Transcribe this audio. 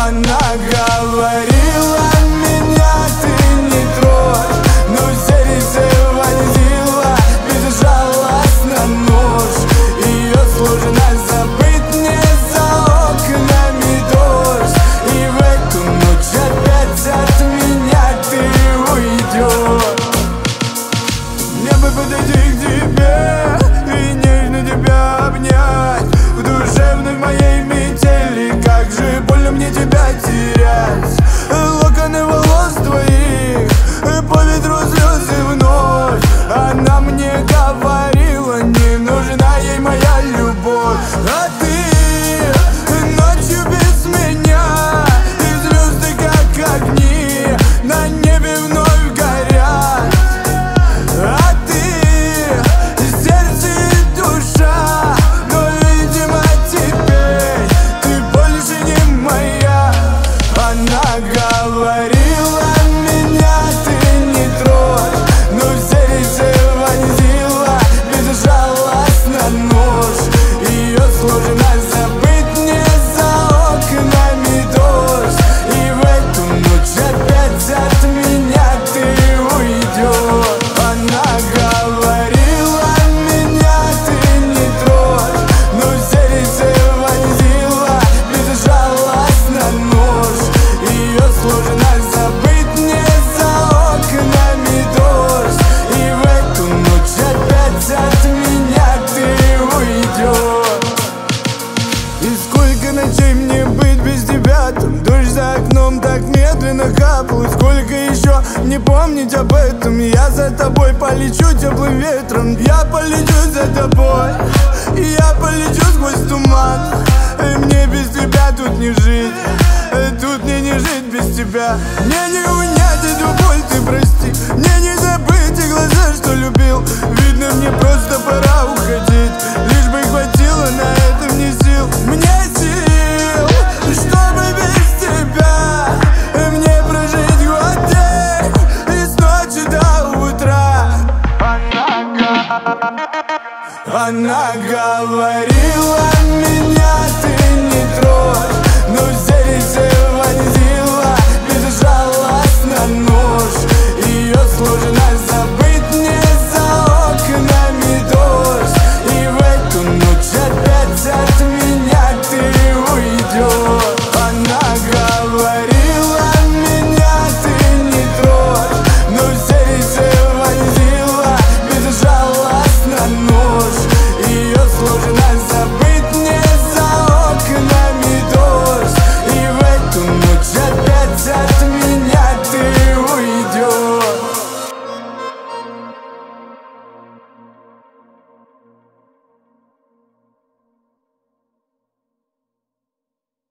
Она говорила, меня ты не трожь, но в сердце вонзила безжалостно нож. Ее сложно забыть, не за окнами дождь, и в эту ночь опять от меня ты уйдешь. Мне бы подойти к тебе и нежно тебя обнять, в душевной моей метели, как же больно мне тебя терять. Локоны волос твоих по ветру слезы вновь. Она мне говорила, не нужна ей моя любовь. А ты ночью без меня, и звезды как огни на небе вновь горят. А ты сердце и душа, но видимо теперь ты больше не моя. Она говорила, меня ты не трожь, но в сердце вонзила безжалостно нож. Ее сложно забыть, не за окнами дождь, и в эту ночь опять от меня ты уйдешь. Она говорила, меня ты не трожь, но в сердце вонзила безжалостно нож. Ее сложно забыть, не за окнами дождь, и в эту ночь опять от меня ты уйдешь. И сколько ночей мне быть без тебя? Там дождь за окном так медленно капал. И сколько еще не помнить об этом? Я за тобой полечу теплым ветром. Я полечу за тобой, и я полечу сквозь туман. И мне без тебя тут не жить, тут мне не жить без тебя. Мне не унять эту боль, ты прости. Мне не забыть те глаза, что любил. Видно, мне просто пора уходить.